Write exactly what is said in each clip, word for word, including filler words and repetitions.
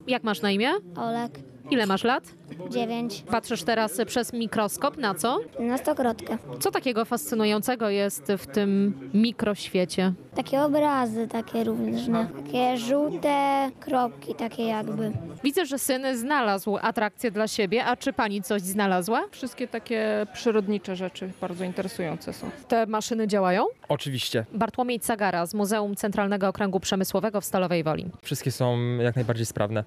Jak masz na imię? Olek, Ile masz lat? dziewięć, Patrzysz teraz przez mikroskop na co? na stokrotkę. Co takiego fascynującego jest w tym mikroświecie? Takie obrazy, takie różne, takie żółte kropki, takie jakby. Widzę, że syn znalazł atrakcję dla siebie, a czy pani coś znalazła? Wszystkie takie przyrodnicze rzeczy bardzo interesujące są. Te maszyny działają? Oczywiście. Bartłomiej Cagara z Muzeum Centralnego Okręgu Przemysłowego w Stalowej Woli. Wszystkie są jak najbardziej sprawne.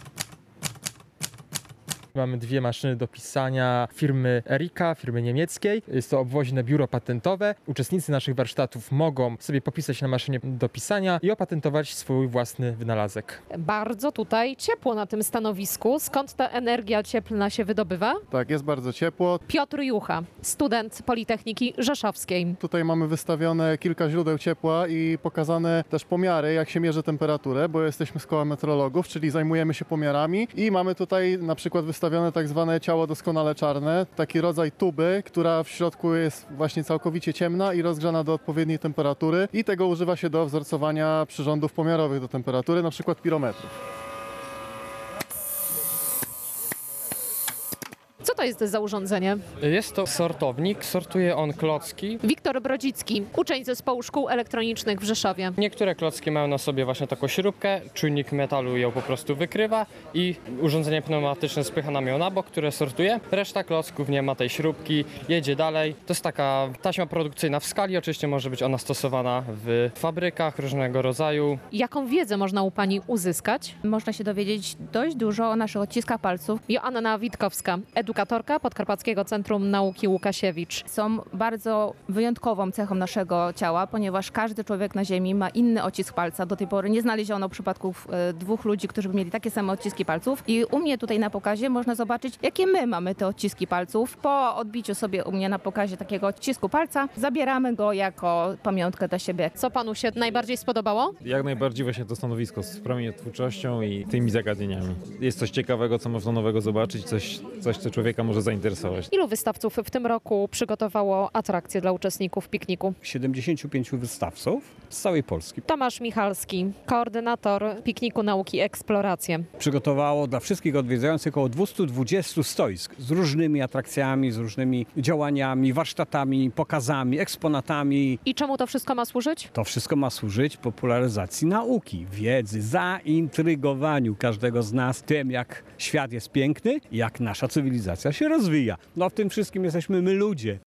Mamy dwie maszyny do pisania firmy Erika, firmy niemieckiej. Jest to obwoźne biuro patentowe. Uczestnicy naszych warsztatów mogą sobie popisać na maszynie do pisania i opatentować swój własny wynalazek. Bardzo tutaj ciepło na tym stanowisku. Skąd ta energia cieplna się wydobywa? Tak, jest bardzo ciepło. Piotr Jucha, student Politechniki Rzeszowskiej. Tutaj mamy wystawione kilka źródeł ciepła i pokazane też pomiary, jak się mierzy temperaturę, bo jesteśmy z koła metrologów, czyli zajmujemy się pomiarami i mamy tutaj na przykład wystawione tak zwane ciało doskonale czarne, taki rodzaj tuby, która w środku jest właśnie całkowicie ciemna i rozgrzana do odpowiedniej temperatury i tego używa się do wzorcowania przyrządów pomiarowych do temperatury, na przykład pirometrów. Co to jest za urządzenie? Jest to sortownik, sortuje on klocki. Wiktor Brodzicki, uczeń zespołu szkół elektronicznych w Rzeszowie. Niektóre klocki mają na sobie właśnie taką śrubkę, czujnik metalu ją po prostu wykrywa i urządzenie pneumatyczne spycha nam ją na bok, które sortuje. Reszta klocków nie ma tej śrubki, jedzie dalej. To jest taka taśma produkcyjna w skali, oczywiście może być ona stosowana w fabrykach różnego rodzaju. Jaką wiedzę można u pani uzyskać? Można się dowiedzieć dość dużo o naszych odciskach palców. Joanna Witkowska, edukatorka Podkarpackiego Centrum Nauki Łukasiewicz. Są bardzo wyjątkową cechą naszego ciała, ponieważ każdy człowiek na Ziemi ma inny odcisk palca. Do tej pory nie znaleziono przypadków e, dwóch ludzi, którzy by mieli takie same odciski palców. I u mnie tutaj na pokazie można zobaczyć, jakie my mamy te odciski palców. Po odbiciu sobie u mnie na pokazie takiego odcisku palca zabieramy go jako pamiątkę dla siebie. Co panu się najbardziej spodobało? Jak najbardziej właśnie to stanowisko z promieniotwórczością i tymi zagadnieniami. Jest coś ciekawego, co można nowego zobaczyć, coś, coś co człowieka może zainteresować. Ilu wystawców w tym roku przygotowało atrakcje dla uczestników pikniku? siedemdziesięciu pięciu wystawców z całej Polski. Tomasz Michalski, koordynator pikniku Nauki Eksploracje. Przygotowało dla wszystkich odwiedzających około dwieście dwadzieścia stoisk z różnymi atrakcjami, z różnymi działaniami, warsztatami, pokazami, eksponatami. I czemu to wszystko ma służyć? To wszystko ma służyć popularyzacji nauki, wiedzy, zaintrygowaniu każdego z nas tym, jak świat jest piękny i jak nasza cywilizacja się rozwija. No w tym wszystkim jesteśmy my ludzie.